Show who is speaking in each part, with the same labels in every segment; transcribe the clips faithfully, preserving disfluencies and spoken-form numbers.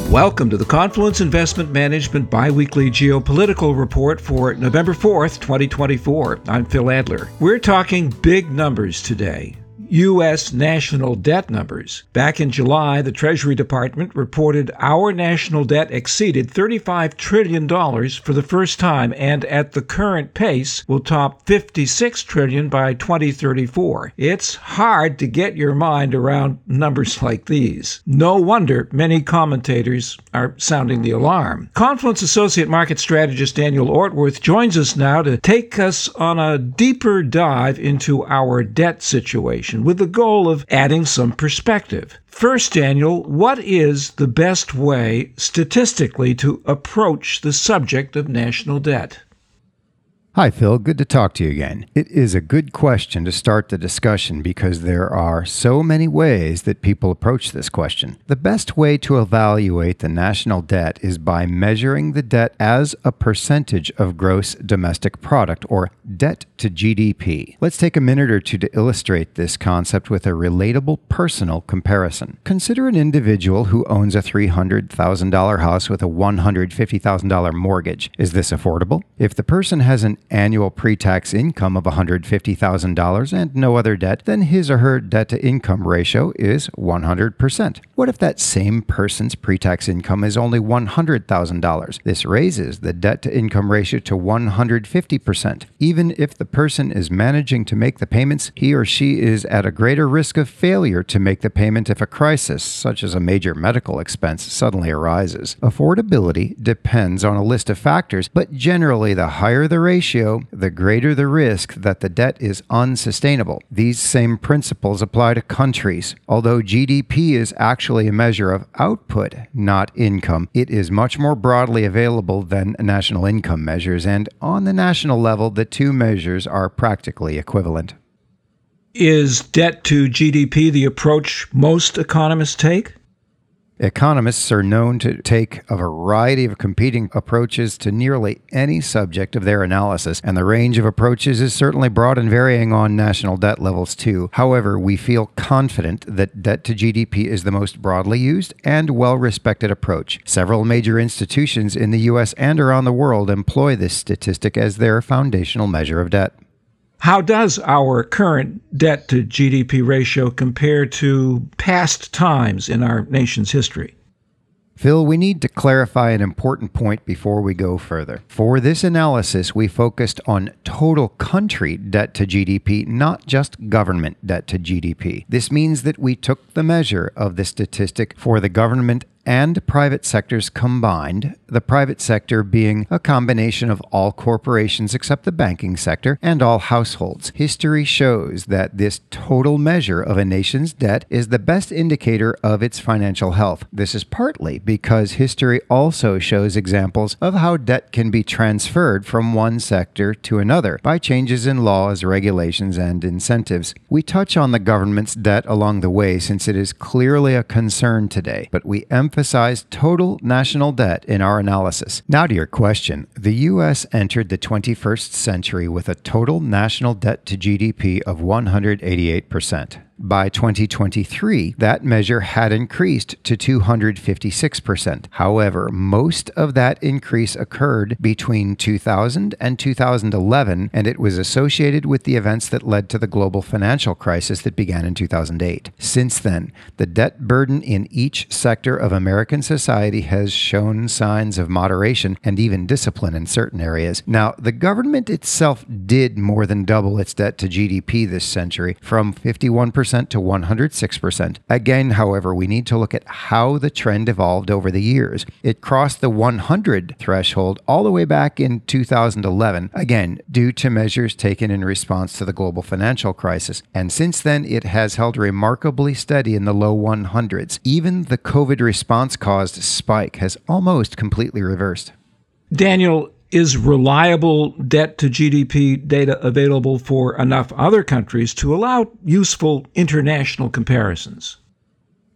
Speaker 1: Welcome to the Confluence Investment Management Biweekly Geopolitical Report for November fourth, twenty twenty-four. I'm Phil Adler. We're talking big numbers today. U S national debt numbers. Back in July, the Treasury Department reported our national debt exceeded thirty-five trillion dollars for the first time, and at the current pace will top fifty-six trillion dollars by twenty thirty-four. It's hard to get your mind around numbers like these. No wonder many commentators are sounding the alarm. Confluence Associate Market Strategist Daniel Ortworth joins us now to take us on a deeper dive into our debt situation, with the goal of adding some perspective. First, Daniel, what is the best way statistically to approach the subject of national debt?
Speaker 2: Hi, Phil. Good to talk to you again. It is a good question to start the discussion because there are so many ways that people approach this question. The best way to evaluate the national debt is by measuring the debt as a percentage of gross domestic product, or debt to G D P. Let's take a minute or two to illustrate this concept with a relatable personal comparison. Consider an individual who owns a three hundred thousand dollars house with a one hundred fifty thousand dollars mortgage. Is this affordable? If the person has an annual pre-tax income of one hundred fifty thousand dollars and no other debt, then his or her debt-to-income ratio is one hundred percent. What if that same person's pre-tax income is only one hundred thousand dollars? This raises the debt-to-income ratio to one hundred fifty percent. Even if the person is managing to make the payments, he or she is at a greater risk of failure to make the payment if a crisis, such as a major medical expense, suddenly arises. Affordability depends on a list of factors, but generally the higher the ratio, the greater the risk that the debt is unsustainable. These same principles apply to countries. Although G D P is actually a measure of output, not income, it is much more broadly available than national income measures, and on the national level, the two measures are practically equivalent.
Speaker 1: Is debt to G D P the approach most economists take?
Speaker 2: Economists are known to take a variety of competing approaches to nearly any subject of their analysis, and the range of approaches is certainly broad and varying on national debt levels too. However, we feel confident that debt to G D P is the most broadly used and well-respected approach. Several major institutions in the U S and around the world employ this statistic as their foundational measure of debt.
Speaker 1: How does our current debt to G D P ratio compare to past times in our nation's history?
Speaker 2: Phil, we need to clarify an important point before we go further. For this analysis, we focused on total country debt to G D P, not just government debt to G D P. This means that we took the measure of the statistic for the government and private sectors combined, the private sector being a combination of all corporations except the banking sector and all households. History shows that this total measure of a nation's debt is the best indicator of its financial health. This is partly because history also shows examples of how debt can be transferred from one sector to another by changes in laws, regulations, and incentives. We touch on the government's debt along the way since it is clearly a concern today, but we emphasize emphasize total national debt in our analysis. Now to your question. The U S entered the twenty-first century with a total national debt to G D P of one hundred eighty-eight percent. By twenty twenty-three, that measure had increased to two hundred fifty-six percent. However, most of that increase occurred between two thousand and two thousand eleven, and it was associated with the events that led to the global financial crisis that began in two thousand eight. Since then, the debt burden in each sector of American society has shown signs of moderation and even discipline in certain areas. Now, the government itself did more than double its debt to G D P this century, from fifty-one percent to one hundred six percent. Again, however, we need to look at how the trend evolved over the years. It crossed the one hundred threshold all the way back in two thousand eleven, again, due to measures taken in response to the global financial crisis. And since then, it has held remarkably steady in the low one hundreds. Even the COVID response-caused spike has almost completely reversed.
Speaker 1: Daniel, is reliable debt to G D P data available for enough other countries to allow useful international comparisons?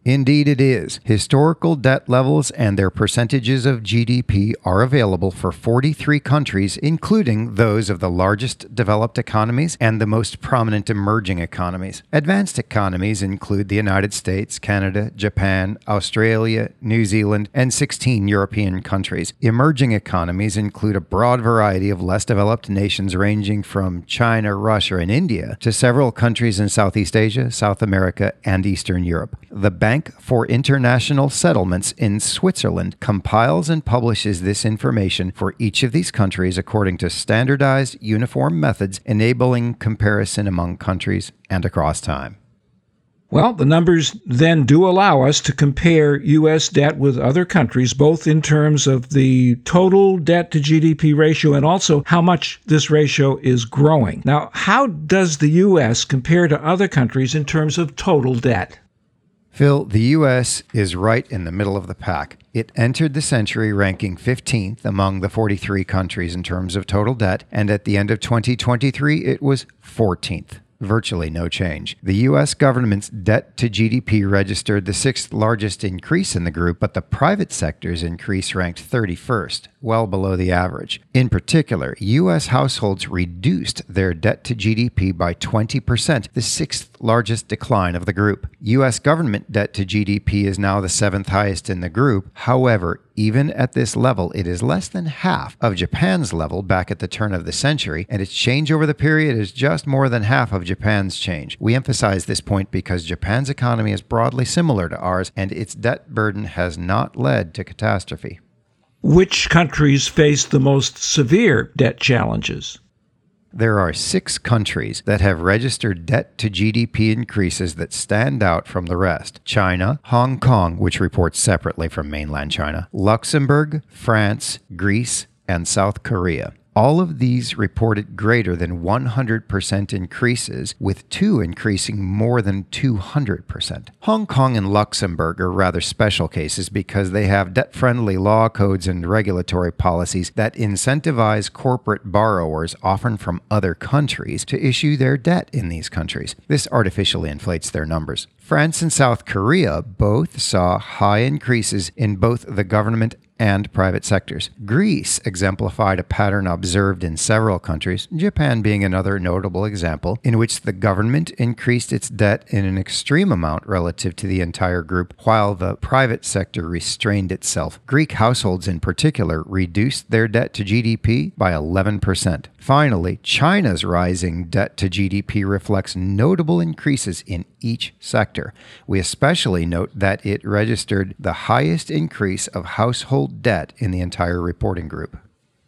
Speaker 2: Indeed it is. Historical debt levels and their percentages of G D P are available for forty-three countries, including those of the largest developed economies and the most prominent emerging economies. Advanced economies include the United States, Canada, Japan, Australia, New Zealand, and sixteen European countries. Emerging economies include a broad variety of less developed nations ranging from China, Russia, and India to several countries in Southeast Asia, South America, and Eastern Europe. The Bank for International Settlements in Switzerland compiles and publishes this information for each of these countries according to standardized, uniform methods enabling comparison among countries and across time.
Speaker 1: Well, the numbers then do allow us to compare U S debt with other countries, both in terms of the total debt to G D P ratio and also how much this ratio is growing. Now, how does the U S compare to other countries in terms of total debt?
Speaker 2: Phil, the U S is right in the middle of the pack. It entered the century ranking fifteenth among the forty-three countries in terms of total debt, and at the end of twenty twenty-three, it was fourteenth. Virtually no change. The U S government's debt to G D P registered the sixth largest increase in the group, but the private sector's increase ranked thirty-first, well below the average. In particular, U S households reduced their debt to G D P by twenty percent, the sixth largest decline of the group. U S government debt to G D P is now the seventh highest in the group. However, even at this level, it is less than half of Japan's level back at the turn of the century, and its change over the period is just more than half of Japan's change. We emphasize this point because Japan's economy is broadly similar to ours, and its debt burden has not led to catastrophe.
Speaker 1: Which countries face the most severe debt challenges?
Speaker 2: There are six countries that have registered debt to G D P increases that stand out from the rest: China, Hong Kong, which reports separately from mainland China, Luxembourg, France, Greece, and South Korea. All of these reported greater than one hundred percent increases, with two increasing more than two hundred percent. Hong Kong and Luxembourg are rather special cases because they have debt-friendly law codes and regulatory policies that incentivize corporate borrowers, often from other countries, to issue their debt in these countries. This artificially inflates their numbers. France and South Korea both saw high increases in both the government and private sectors. Greece exemplified a pattern observed in several countries, Japan being another notable example, in which the government increased its debt in an extreme amount relative to the entire group, while the private sector restrained itself. Greek households in particular reduced their debt to G D P by eleven percent. Finally, China's rising debt to G D P reflects notable increases in each sector. We especially note that it registered the highest increase of household debt in the entire reporting group.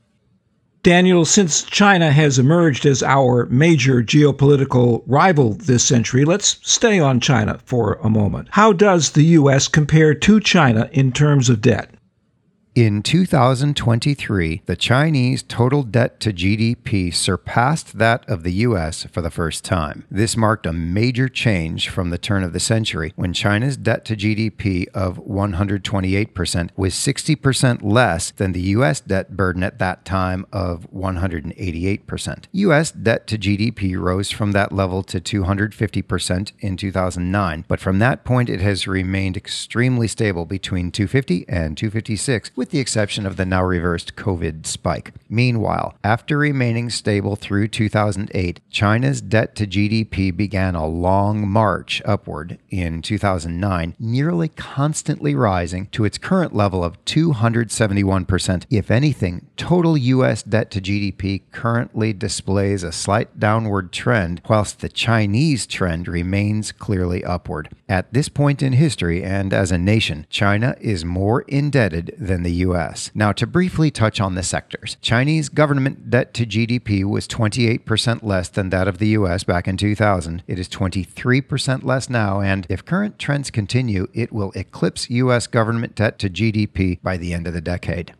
Speaker 1: Daniel, since China has emerged as our major geopolitical rival this century, let's stay on China for a moment. How does the U S compare to China in terms of debt?
Speaker 2: In two thousand twenty-three, the Chinese total debt to G D P surpassed that of the U S for the first time. This marked a major change from the turn of the century, when China's debt to G D P of one hundred twenty-eight percent was sixty percent less than the U S debt burden at that time of one hundred eighty-eight percent. U S debt to G D P rose from that level to two hundred fifty percent in two thousand nine, but from that point it has remained extremely stable between two hundred fifty and two hundred fifty-six, with the exception of the now reversed COVID spike. Meanwhile, after remaining stable through two thousand eight, China's debt to G D P began a long march upward in two thousand nine, nearly constantly rising to its current level of two hundred seventy-one percent. If anything, total U S debt to G D P currently displays a slight downward trend, whilst the Chinese trend remains clearly upward. At this point in history, and as a nation, China is more indebted than the U S. Now, to briefly touch on the sectors, Chinese government debt to G D P was twenty-eight percent less than that of the U S back in two thousand. It is twenty-three percent less now, and if current trends continue, it will eclipse U S government debt to G D P by the end of the decade.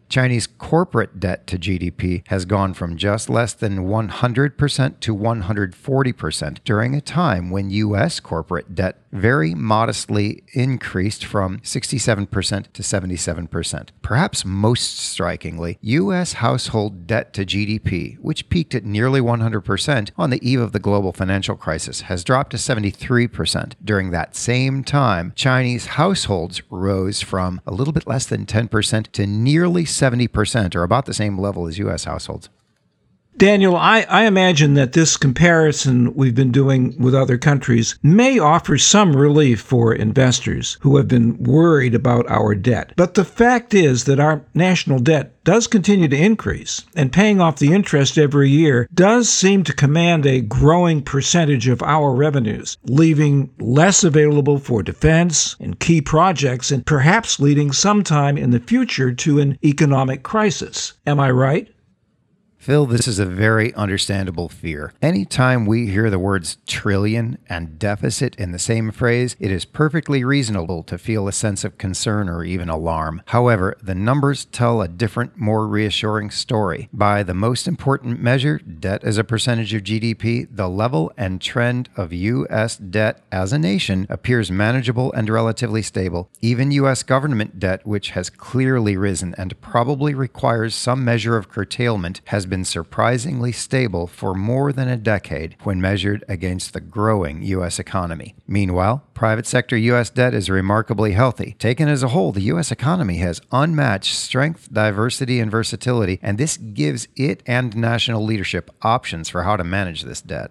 Speaker 2: Chinese corporate debt to G D P has gone from just less than one hundred percent to one hundred forty percent during a time when U S corporate debt very modestly increased from sixty-seven percent to seventy-seven percent. Perhaps most strikingly, U S household debt to G D P, which peaked at nearly one hundred percent on the eve of the global financial crisis, has dropped to seventy-three percent. During that same time, Chinese households rose from a little bit less than ten percent to nearly seventy percent, or about the same level as U S households.
Speaker 1: Daniel, I, I imagine that this comparison we've been doing with other countries may offer some relief for investors who have been worried about our debt. But the fact is that our national debt does continue to increase, and paying off the interest every year does seem to command a growing percentage of our revenues, leaving less available for defense and key projects, and perhaps leading sometime in the future to an economic crisis. Am I right?
Speaker 2: Phil, this is a very understandable fear. Anytime we hear the words trillion and deficit in the same phrase, it is perfectly reasonable to feel a sense of concern or even alarm. However, the numbers tell a different, more reassuring story. By the most important measure, debt as a percentage of G D P, the level and trend of U S debt as a nation appears manageable and relatively stable. Even U S government debt, which has clearly risen and probably requires some measure of curtailment, has been surprisingly stable for more than a decade when measured against the growing U S economy. Meanwhile, private sector U S debt is remarkably healthy. Taken as a whole, the U S economy has unmatched strength, diversity, and versatility, and this gives it and national leadership options for how to manage this debt.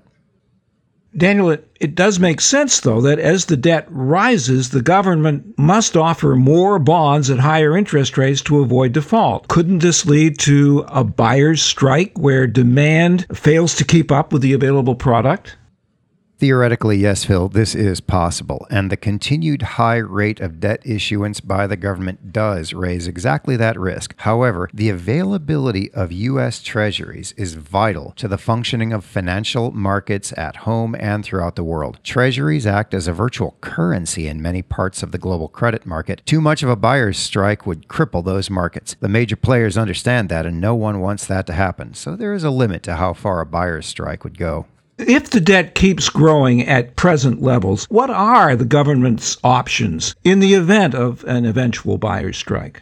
Speaker 1: Daniel, it, it does make sense, though, that as the debt rises, the government must offer more bonds at higher interest rates to avoid default. Couldn't this lead to a buyer's strike where demand fails to keep up with the available product?
Speaker 2: Theoretically, yes, Phil, this is possible, and the continued high rate of debt issuance by the government does raise exactly that risk. However, the availability of U S treasuries is vital to the functioning of financial markets at home and throughout the world. Treasuries act as a virtual currency in many parts of the global credit market. Too much of a buyer's strike would cripple those markets. The major players understand that, and no one wants that to happen, so there is a limit to how far a buyer's strike would go.
Speaker 1: If the debt keeps growing at present levels, what are the government's options in the event of an eventual buyer's strike?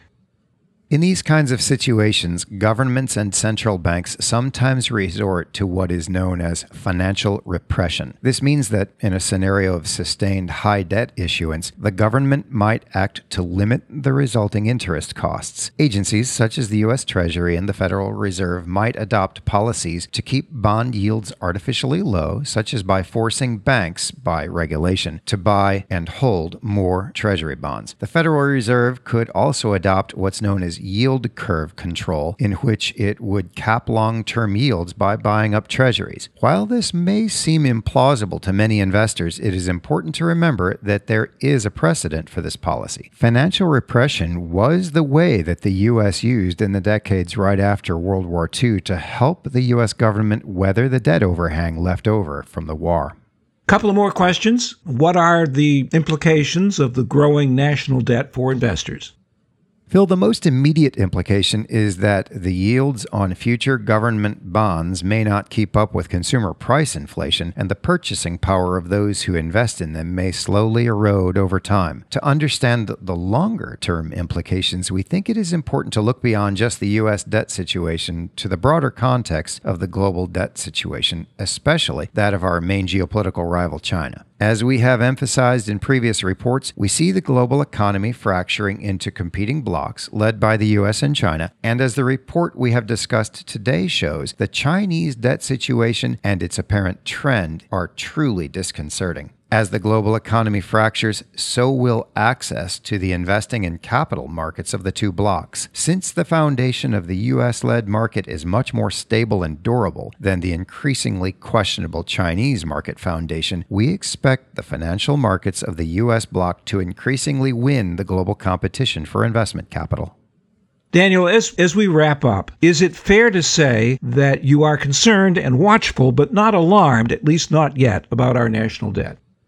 Speaker 2: In these kinds of situations, governments and central banks sometimes resort to what is known as financial repression. This means that in a scenario of sustained high debt issuance, the government might act to limit the resulting interest costs. Agencies such as the U S Treasury and the Federal Reserve might adopt policies to keep bond yields artificially low, such as by forcing banks, by regulation, to buy and hold more Treasury bonds. The Federal Reserve could also adopt what's known as yield curve control, in which it would cap long-term yields by buying up treasuries. While this may seem implausible to many investors, it is important to remember that there is a precedent for this policy. Financial repression was the way that the U S used in the decades right after World War Two to help the U S government weather the debt overhang left over from the war.
Speaker 1: Couple of more questions. What are the implications of the growing national debt for investors?
Speaker 2: Phil, the most immediate implication is that the yields on future government bonds may not keep up with consumer price inflation, and the purchasing power of those who invest in them may slowly erode over time. To understand the longer-term implications, we think it is important to look beyond just the U S debt situation to the broader context of the global debt situation, especially that of our main geopolitical rival, China. As we have emphasized in previous reports, we see the global economy fracturing into competing blocks led by the U S and China, and as the report we have discussed today shows, the Chinese debt situation and its apparent trend are truly disconcerting. As the global economy fractures, so will access to the investing and capital markets of the two blocs. Since the foundation of the U S-led market is much more stable and durable than the increasingly questionable Chinese market foundation, we expect the financial markets of the U S bloc to increasingly win the global competition for investment capital.
Speaker 1: Daniel, as, as we wrap up, is it fair to say that you are concerned and watchful but not alarmed, at least not yet, about our national debt?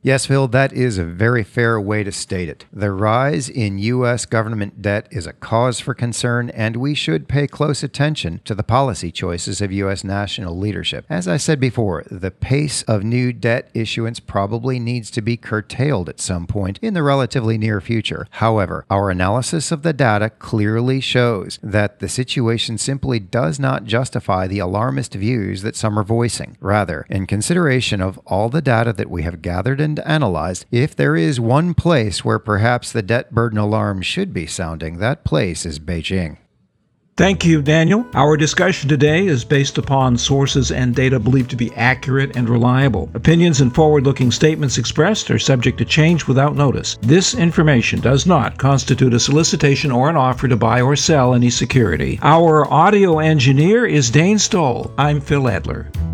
Speaker 2: Yes, Phil, that is a very fair way to state it. The rise in U S government debt is a cause for concern, and we should pay close attention to the policy choices of U S national leadership. As I said before, the pace of new debt issuance probably needs to be curtailed at some point in the relatively near future. However, our analysis of the data clearly shows that the situation simply does not justify the alarmist views that some are voicing. Rather, in consideration of all the data that we have gathered and analyzed, if there is one place where perhaps the debt burden alarm should be sounding, that place is Beijing.
Speaker 1: Thank you, Daniel. Our discussion today is based upon sources and data believed to be accurate and reliable. Opinions and forward-looking statements expressed are subject to change without notice. This information does not constitute a solicitation or an offer to buy or sell any security. Our audio engineer is Dane Stoll. I'm Phil Adler.